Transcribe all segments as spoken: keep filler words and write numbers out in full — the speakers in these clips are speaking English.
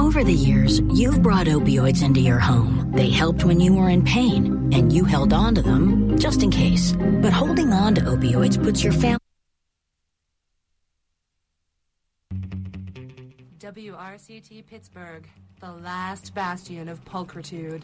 Over the years, you've brought opioids into your home. They helped when you were in pain, and you held on to them just in case. But holding on to opioids puts your family... W R C T Pittsburgh, the last bastion of pulchritude.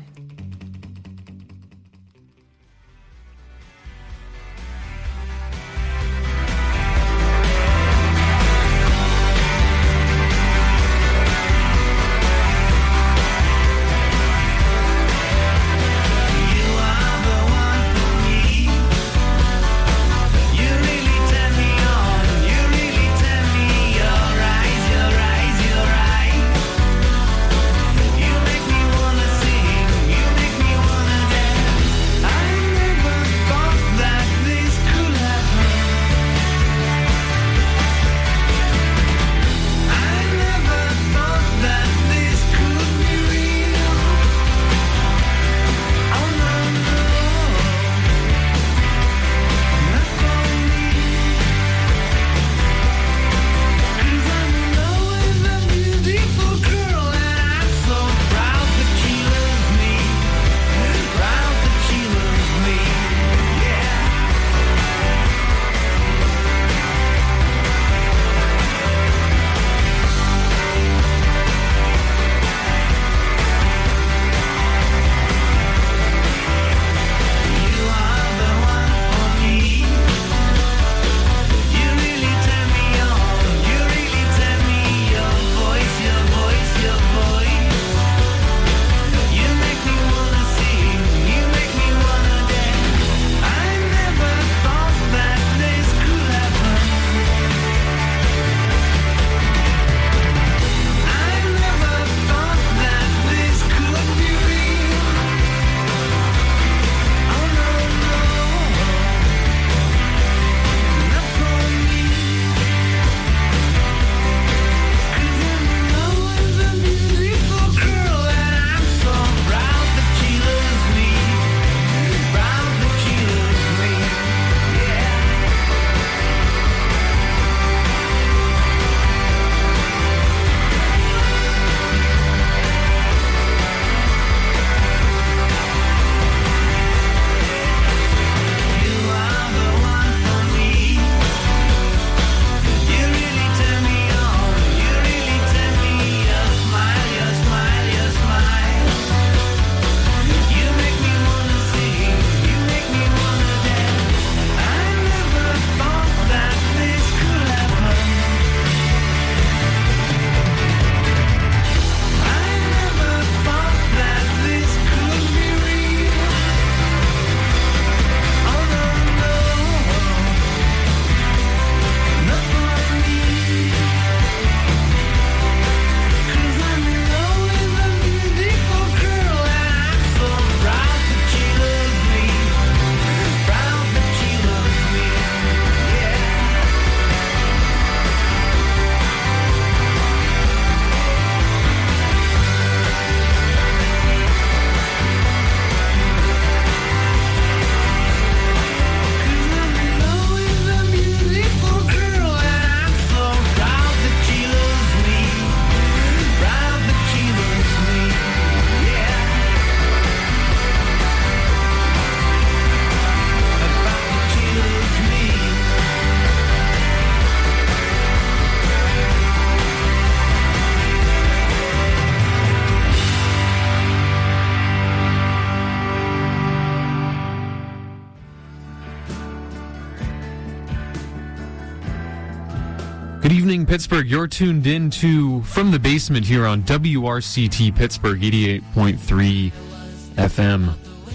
Good evening, Pittsburgh. You're tuned in to From the Basement here on W R C T Pittsburgh eighty-eight point three F M.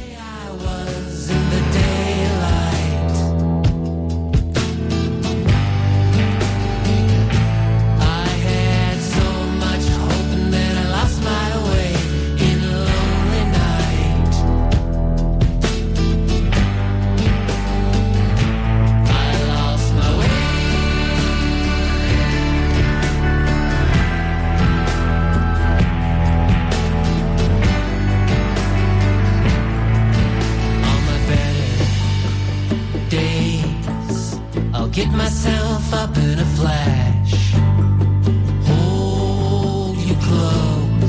Get myself up in a flash. Hold you close.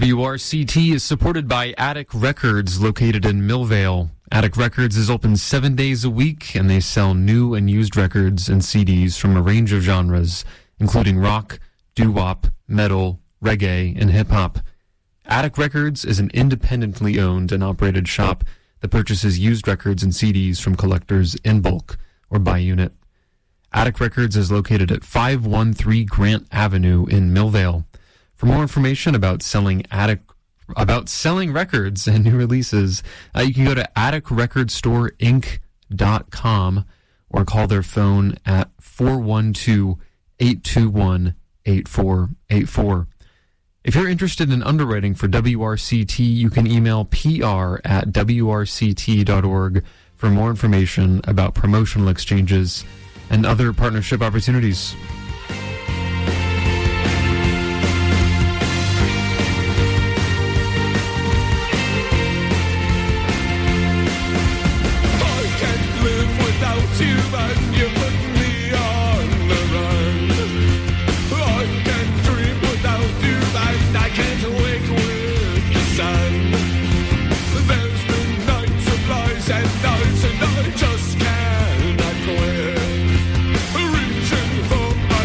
W R C T is supported by Attic Records, located in Millvale. Attic Records is open seven days a week, and they sell new and used records and C Ds from a range of genres, including rock, doo-wop, metal, reggae, and hip-hop. Attic Records is an independently owned and operated shop that purchases used records and C Ds from collectors in bulk or by unit. Attic Records is located at five one three Grant Avenue in Millvale. For more information about selling Attic about selling records and new releases, uh, you can go to attic record store inc dot com or call their phone at four one two, eight two one, eight four eight four. If you're interested in underwriting for W R C T, you can email P R at W R C T dot org for more information about promotional exchanges and other partnership opportunities. You and you put me on the run. I can't dream without you, and I can't wake with the sun. There's been nights of lies and nights, and I just cannot quit. Reaching for my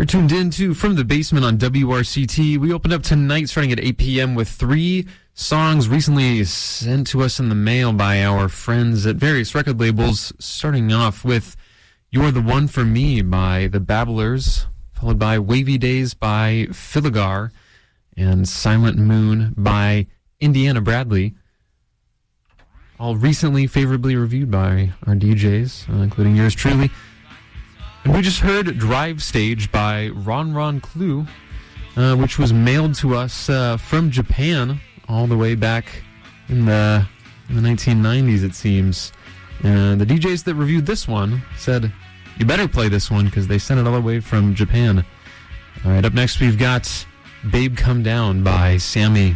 tuned in to From the Basement on W R C T. We opened up tonight starting at eight p.m. with three songs recently sent to us in the mail by our friends at various record labels, starting off with You're the One for Me by The Babblers, followed by Wavy Days by Filigar, and Silent Moon by Indiana Bradley. All recently favorably reviewed by our D Js, uh, including yours truly. And we just heard Drive Stage by Ron Ron Clue, uh, which was mailed to us uh, from Japan all the way back in the in the nineteen nineties, it seems. And the D Js that reviewed this one said, you better play this one because they sent it all the way from Japan. All right, up next we've got Babe Come Down by Sammy.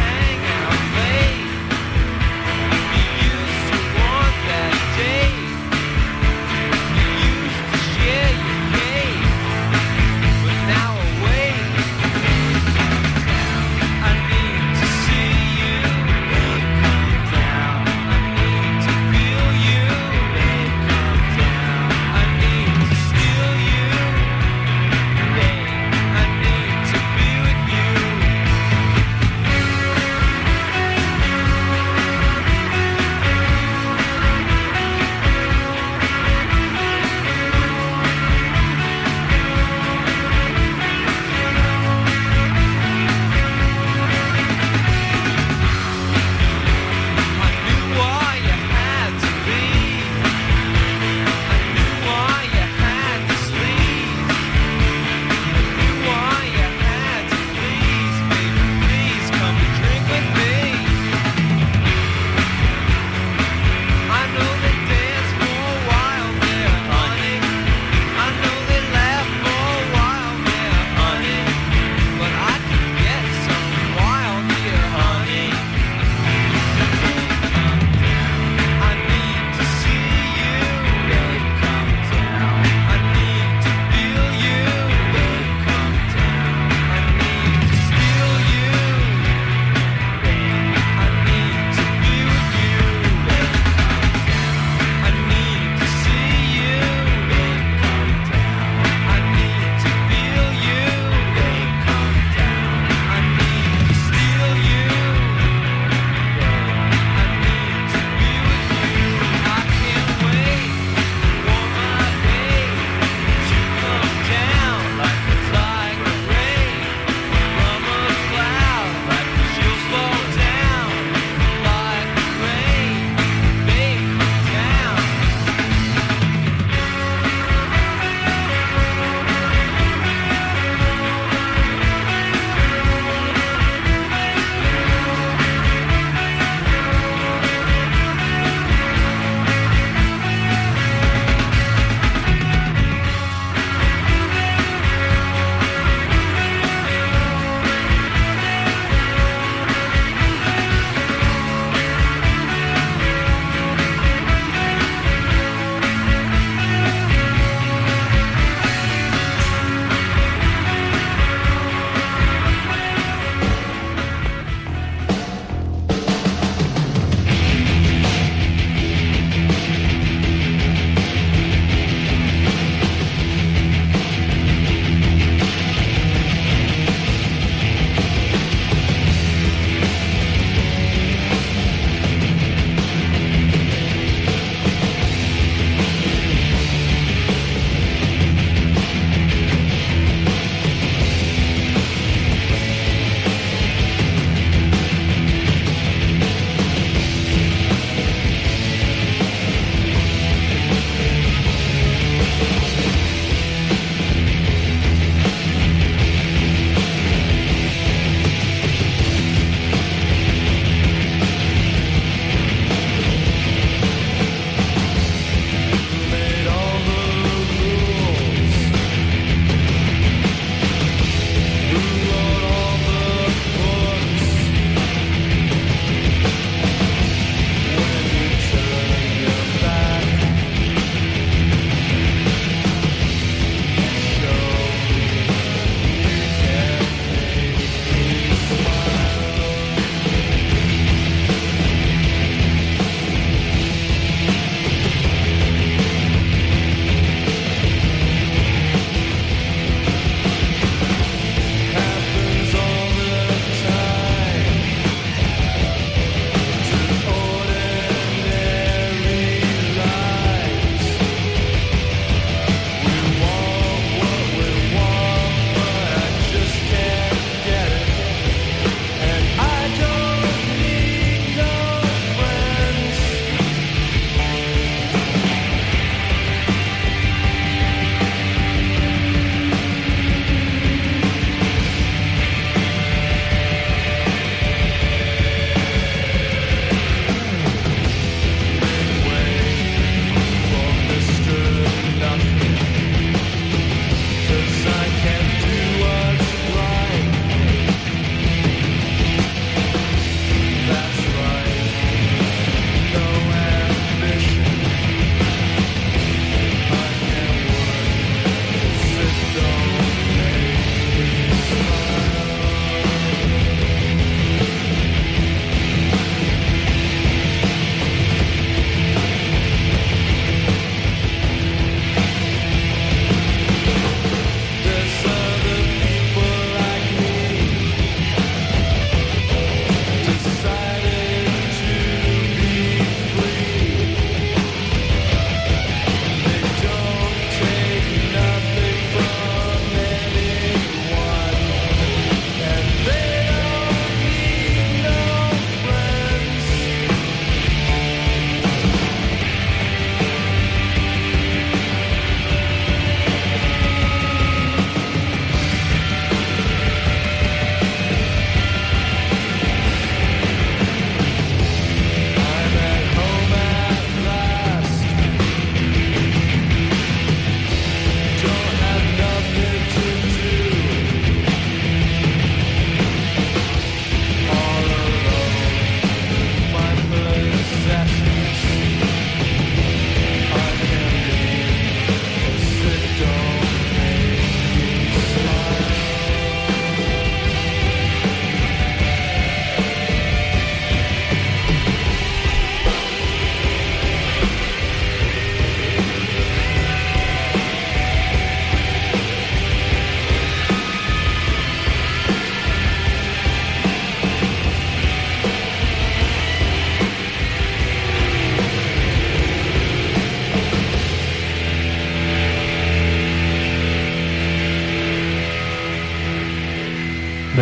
Used to want that day.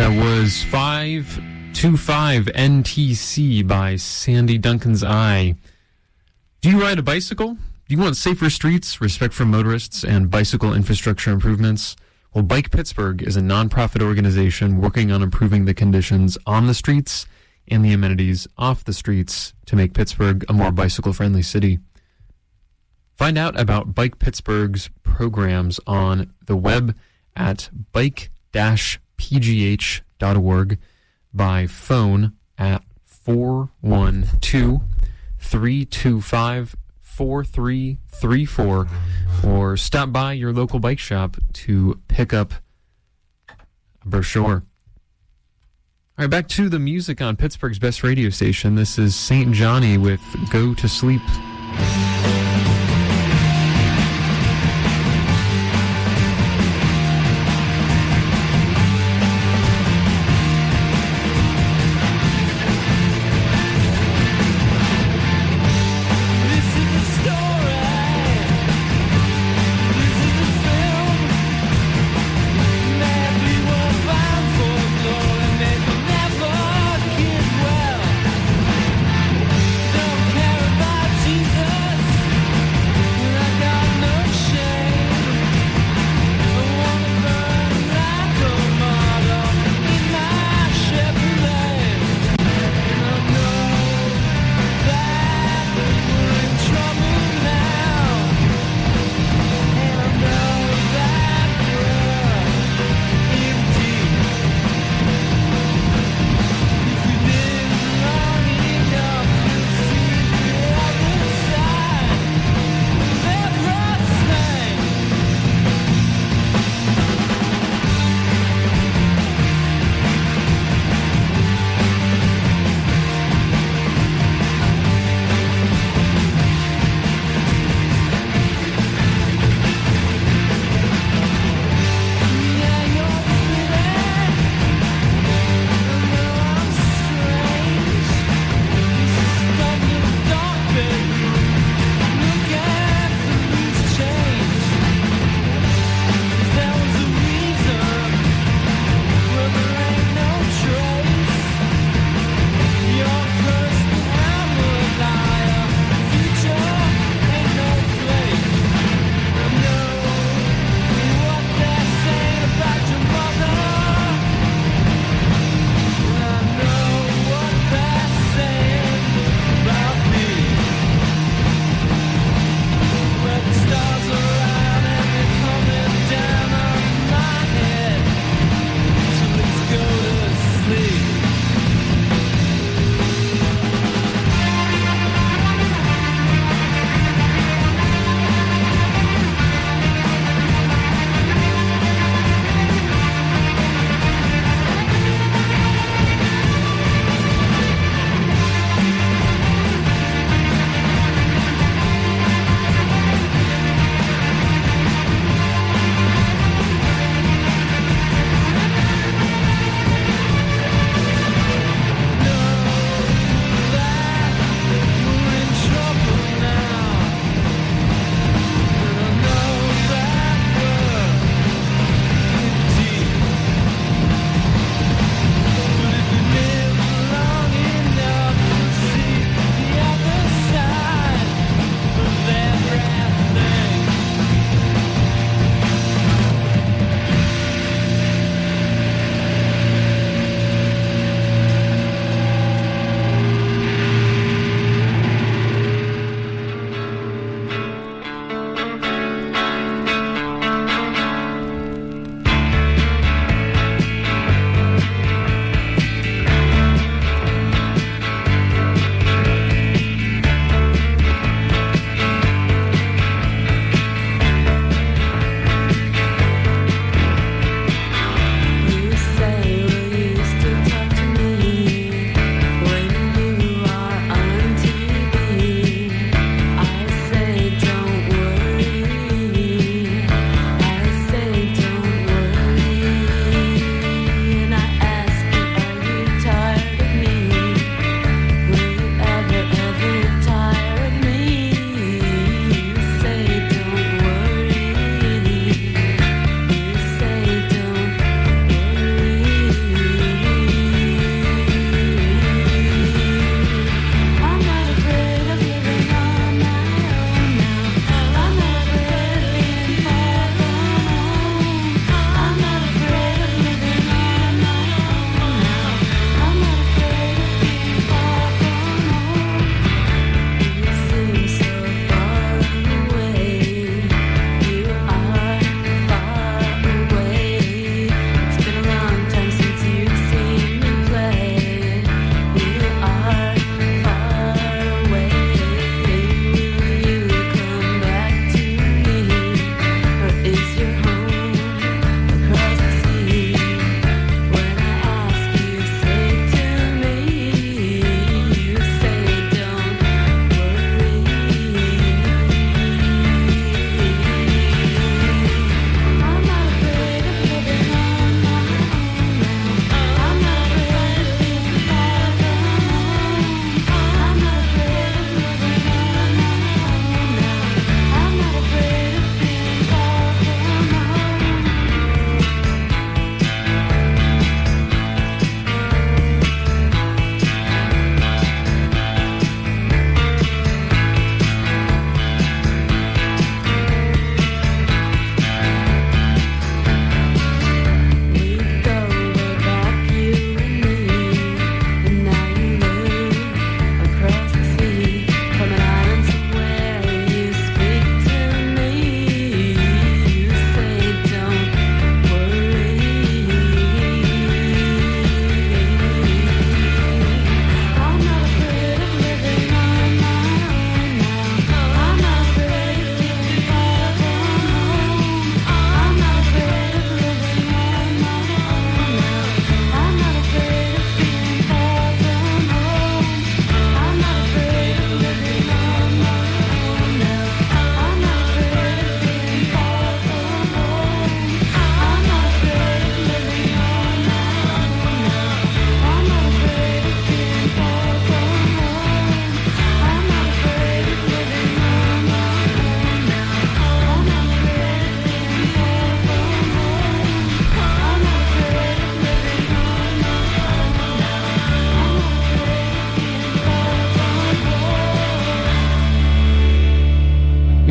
That was five two five N T C by Sandy Duncan's Eye. Do you ride a bicycle? Do you want safer streets, respect for motorists, and bicycle infrastructure improvements? Well, Bike Pittsburgh is a nonprofit organization working on improving the conditions on the streets and the amenities off the streets to make Pittsburgh a more bicycle-friendly city. Find out about Bike Pittsburgh's programs on the web at bike dash p g h dot org, by phone at four one two, three two five, four three three four, or stop by your local bike shop to pick up a brochure. All right, back to the music on Pittsburgh's best radio station. This is Saint Johnny with Go to Sleep. Don't care about Jesus.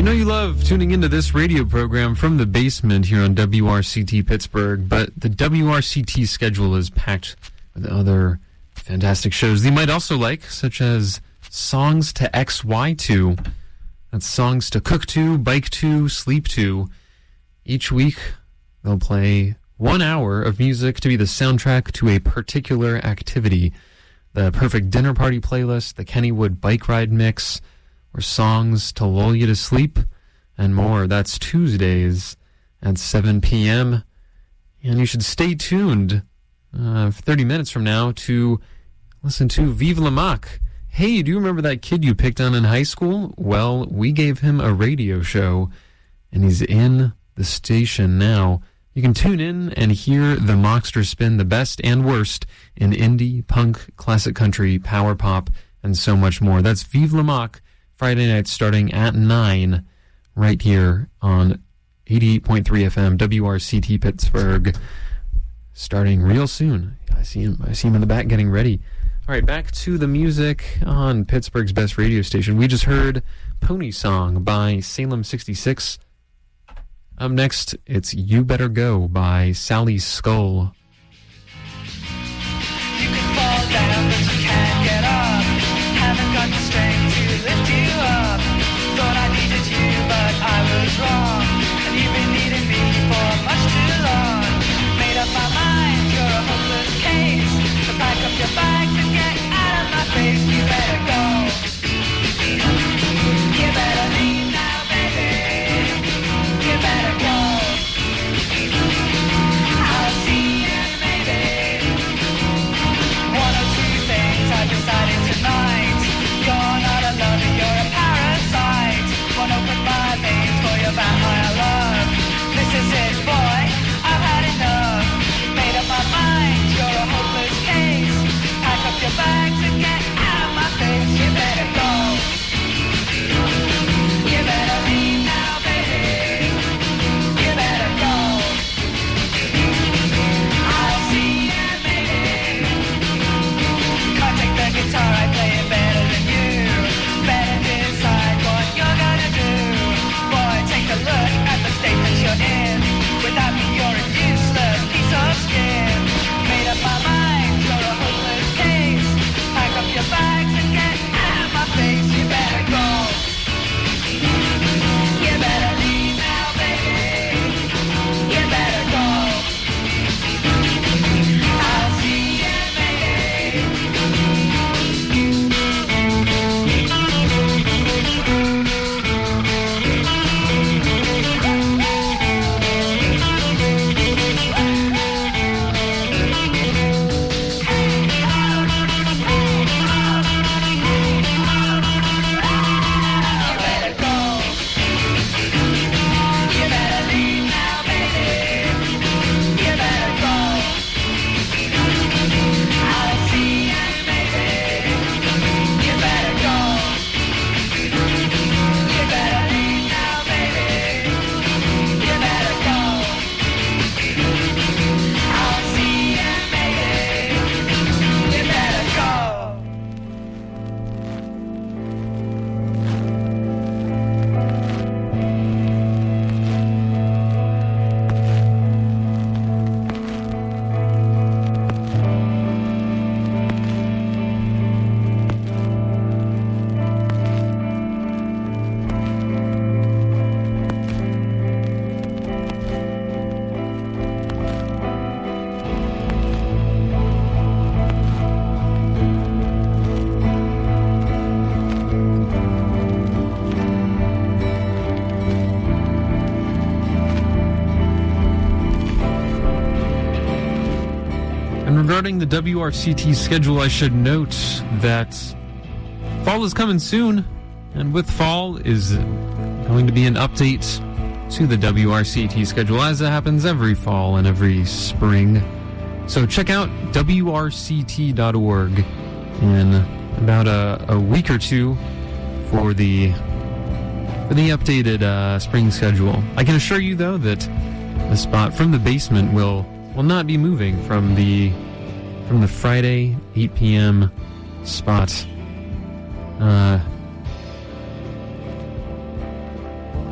know you love tuning into this radio program from the basement here on W R C T Pittsburgh, but the W R C T schedule is packed with other fantastic shows that you might also like, such as Songs to X Y to. That's songs to cook to, bike to, sleep to. Each week, they'll play one hour of music to be the soundtrack to a particular activity. The perfect dinner party playlist, the Kennywood bike ride mix, or songs to lull you to sleep, and more. That's Tuesdays at seven p.m. And you should stay tuned uh, for thirty minutes from now to listen to Vive la Mac. Hey, do you remember that kid you picked on in high school? Well, we gave him a radio show, and he's in the station now. You can tune in and hear the Mockster spin the best and worst in indie, punk, classic country, power pop, and so much more. That's Vive la Mac, Friday night starting at nine, right here on eighty-eight point three F M, W R C T Pittsburgh, starting real soon. I see him, I see him in the back getting ready. All right, back to the music on Pittsburgh's best radio station. We just heard Pony Song by Salem sixty-six. Up next, it's You Better Go by Sally Skull. You can fall down, but you can't get up. Haven't got the strength to lift you up. Thought I needed you, but I was wrong. And you've been needing me for much too long. Made up my mind, you're a hopeless case. So pack up your bags and get out of my face. You better go. You better leave now, baby. You better go. I'll see you maybe. One or two things I decided tonight. You're not a lover, you're a parasite. Won't open my veins for your vampire love. This is it, boy, I've had enough. Made up my mind, you're a hopeless case. Pack up your bags and get out of my face. You better go. You better leave now, baby. You better go. I'll see you, baby. Can't take the guitar, I play it better than you. Better decide what you're gonna do. Boy, take a look at the state that you're in. Without me, you're a useless piece of skin. Made up my mind, you're a hopeless case. Pack up your bags and get out of my face. You better go. You better leave now, baby. You better go. I'll see you, baby. You better go. You better leave now, baby. You better go. I'll see you, baby. You better go. You better leave now, baby. You better go. I'll see you, baby. You better go. And regarding the W R C T schedule, I should note that fall is coming soon, and with fall is going to be an update to the W R C T schedule, as it happens every fall and every spring. So check out W R C T dot org in about a, a week or two for the for the updated uh, spring schedule. I can assure you, though, that the spot from the basement will will not be moving from the from the Friday eight p.m. spot. Uh,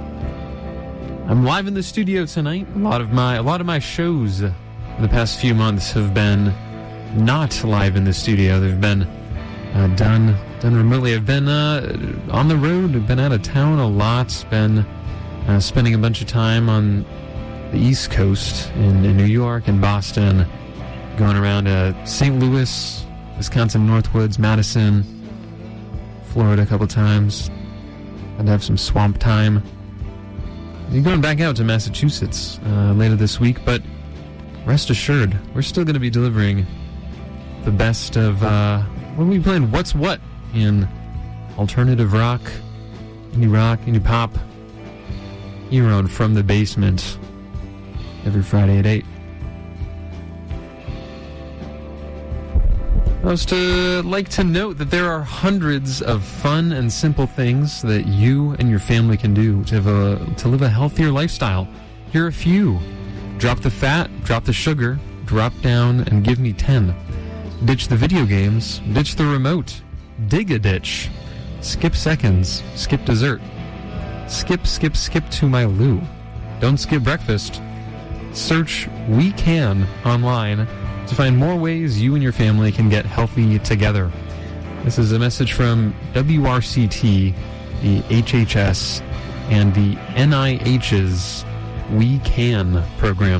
live in the studio tonight. A lot of my a lot of my shows in the past few months have been not live in the studio. They've been uh, done done remotely. I've been uh, on the road. I've been out of town a lot. Been uh, spending a bunch of time on the East Coast in, in New York and Boston, going around uh, Saint Louis, Wisconsin, Northwoods, Madison, Florida a couple times. I'd have some swamp time. You're going back out to Massachusetts uh, later this week, but rest assured, we're still going to be delivering the best of, uh, what are we playing? What's What in alternative rock, indie rock, indie pop, here on From the Basement, every Friday at eight. I was to like to note that there are hundreds of fun and simple things that you and your family can do to have a, to live a healthier lifestyle. Here are a few. Drop the fat, drop the sugar, drop down and give me ten. Ditch the video games, ditch the remote, dig a ditch, skip seconds, skip dessert, skip, skip, skip to my loo. Don't skip breakfast. Search We Can online to find more ways you and your family can get healthy together. This is a message from W R C T, the H H S, and the N I H's We Can program.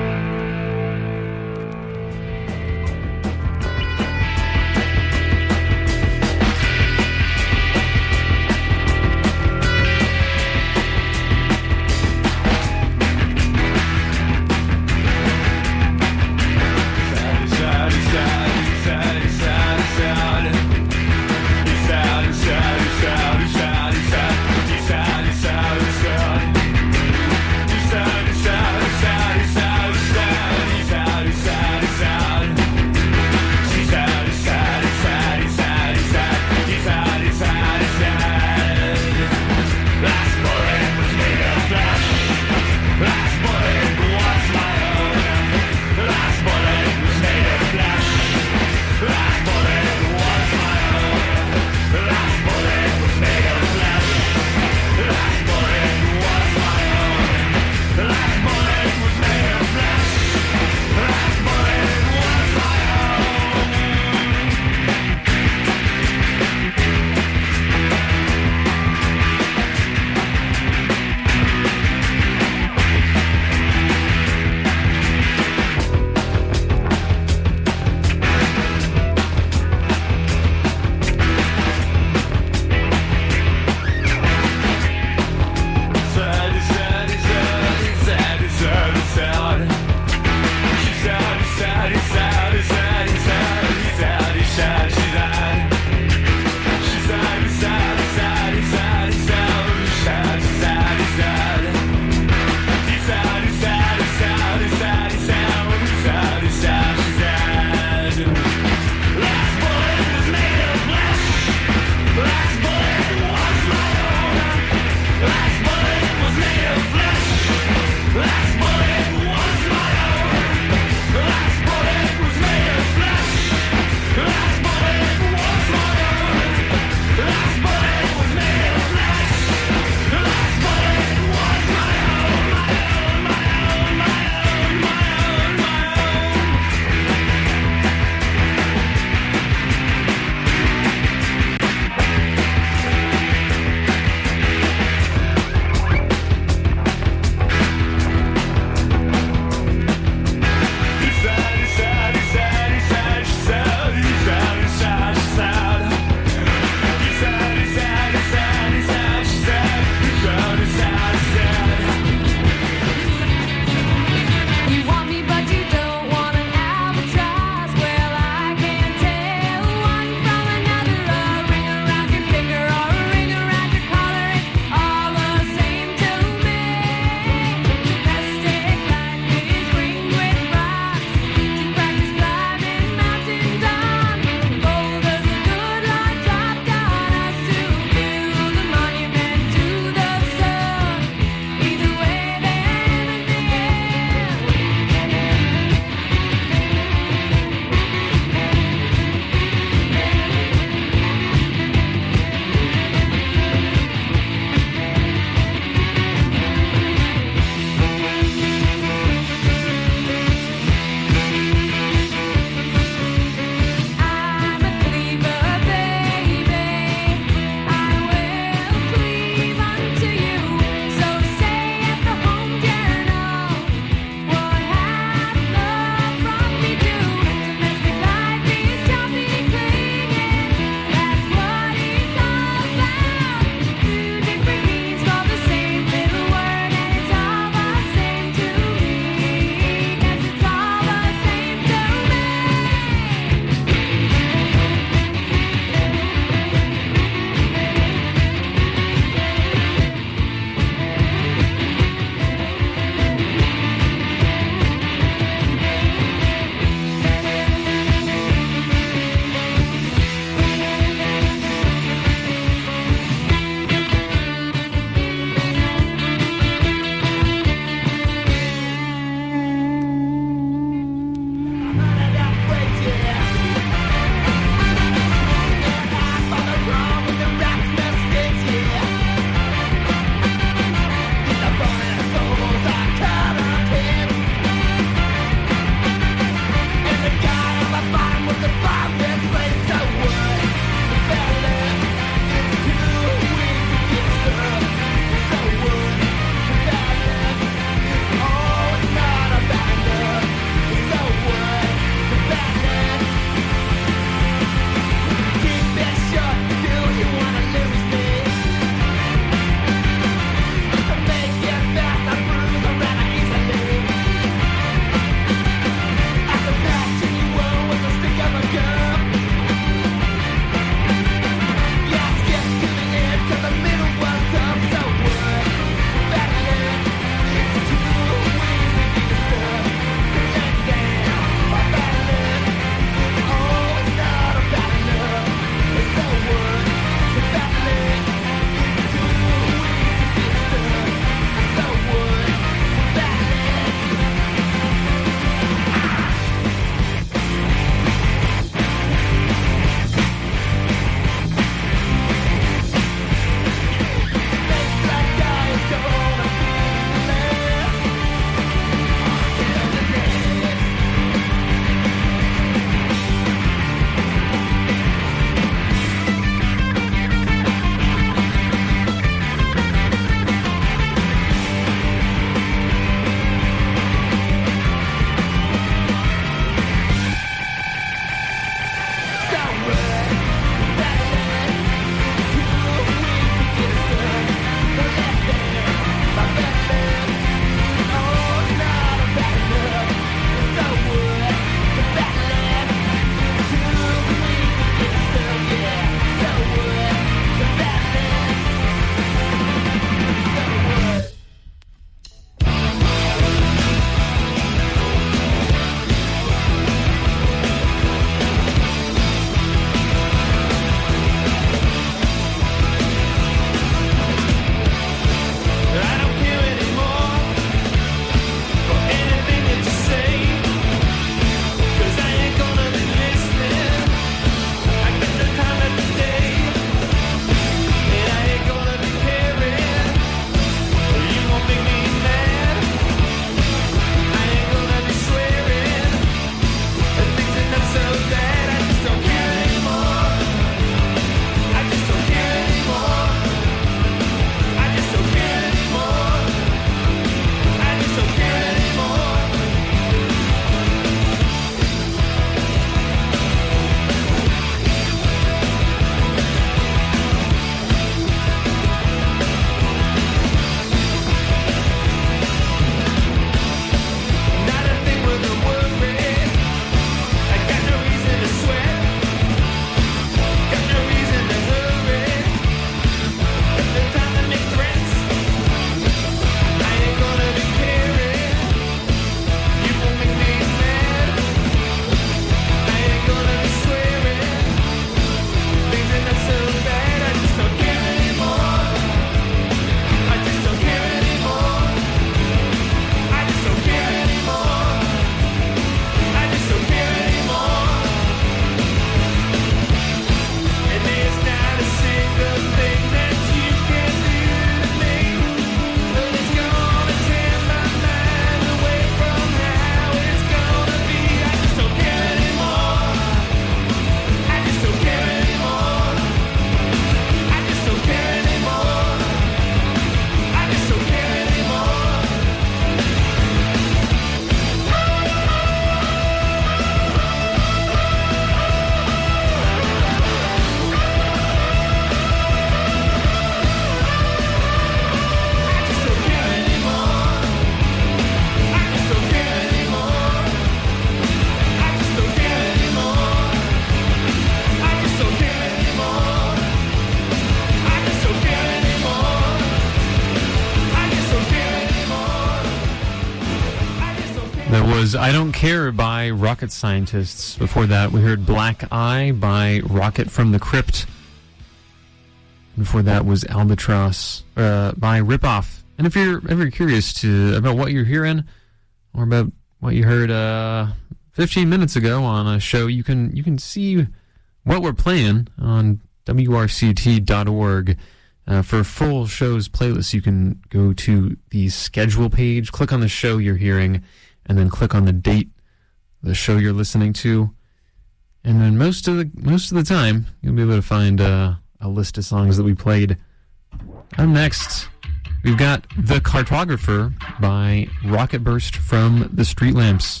That was I Don't Care by Rocket Scientists. Before that, we heard Black Eye by Rocket from the Crypt. Before that was Albatross uh, by Ripoff. And if you're ever curious to about what you're hearing, or about what you heard uh, fifteen minutes ago on a show, you can you can see what we're playing on W R C T dot org. Uh, for full shows playlists, you can go to the schedule page, click on the show you're hearing, and then click on the date, the show you're listening to. And then most of the most of the time, you'll be able to find uh, a list of songs that we played. Up next, we've got The Cartographer by Rocket Burst from the Street Lamps.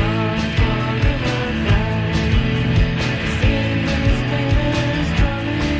Fingers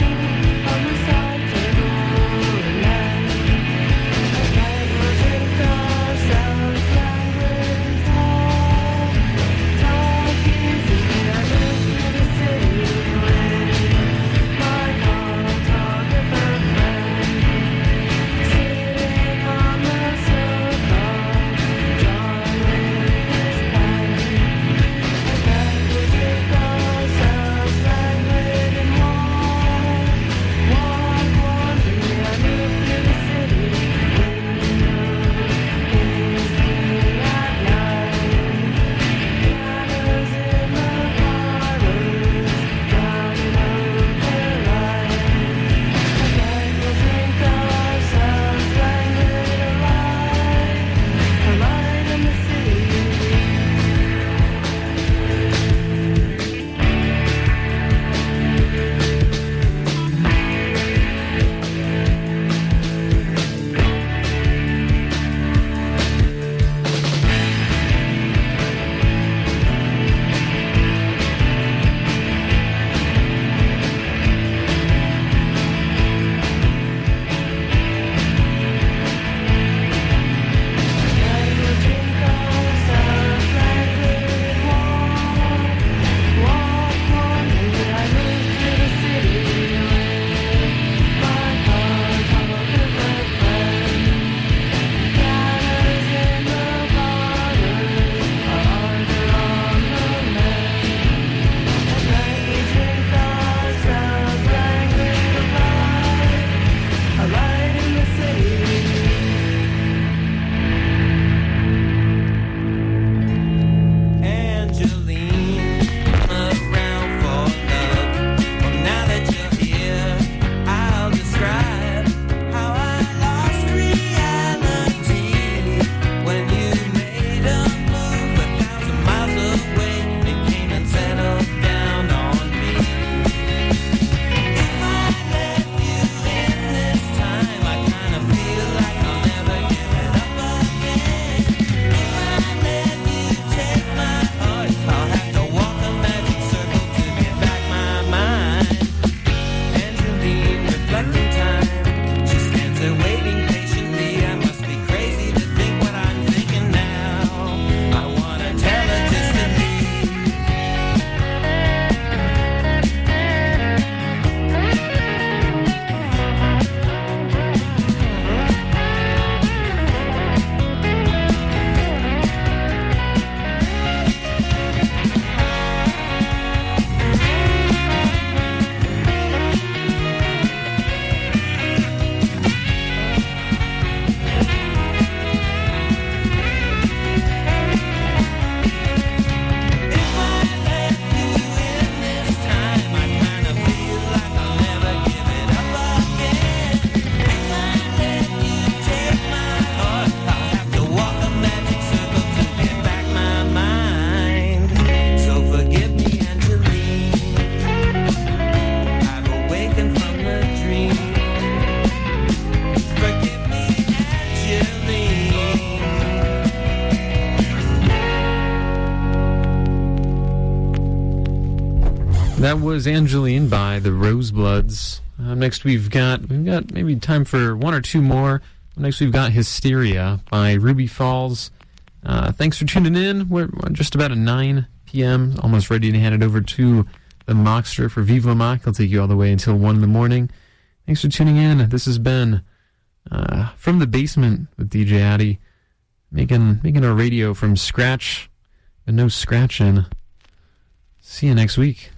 That was Angeline by the Rosebloods. Uh, next we've got we've got maybe time for one or two more. Next we've got Hysteria by Ruby Falls. Uh, thanks for tuning in. We're just about at nine p.m. Almost ready to hand it over to the Mockster for Vive la Mock. He'll take you all the way until one in the morning. Thanks for tuning in. This has been uh, From the Basement with D J Addy, making making our radio from scratch, and no scratching. See you next week.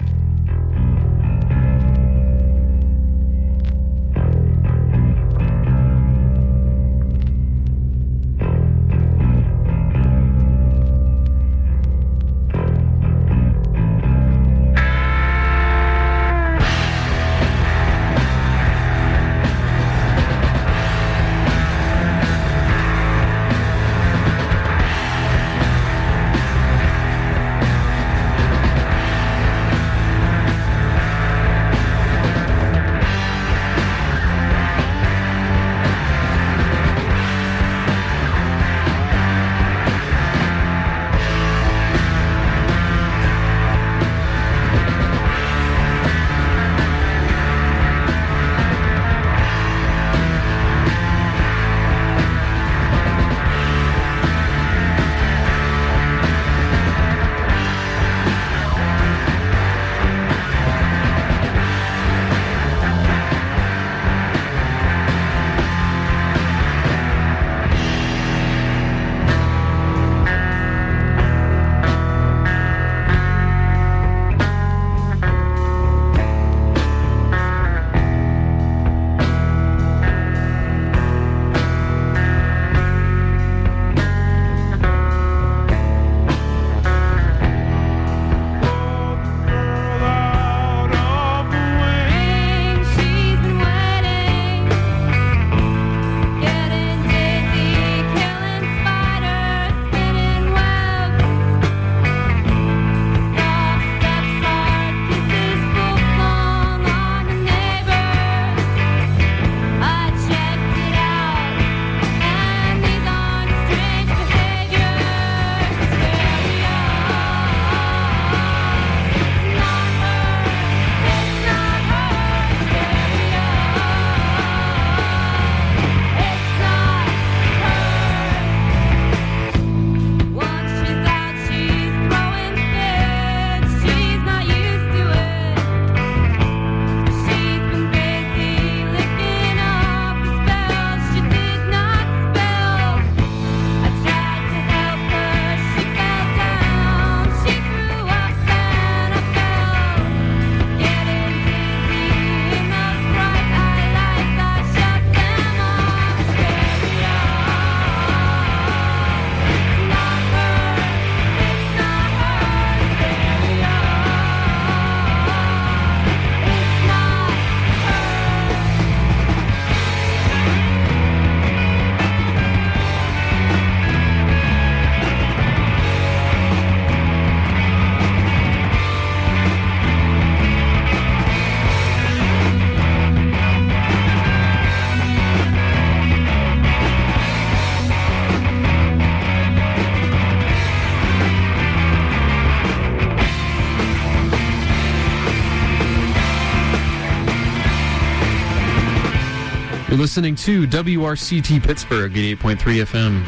You're listening to W R C T Pittsburgh, eighty-eight point three F M.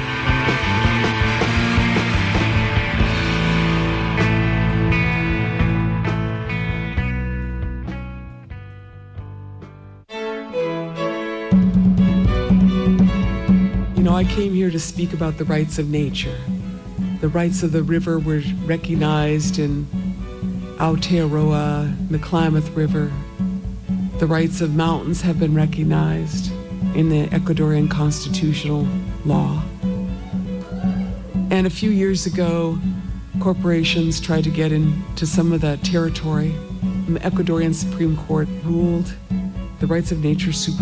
You know, I came here to speak about the rights of nature. The rights of the river were recognized in Aotearoa, the Klamath River. The rights of mountains have been recognized in the Ecuadorian constitutional law. And a few years ago, corporations tried to get into some of that territory. And the Ecuadorian Supreme Court ruled the rights of nature super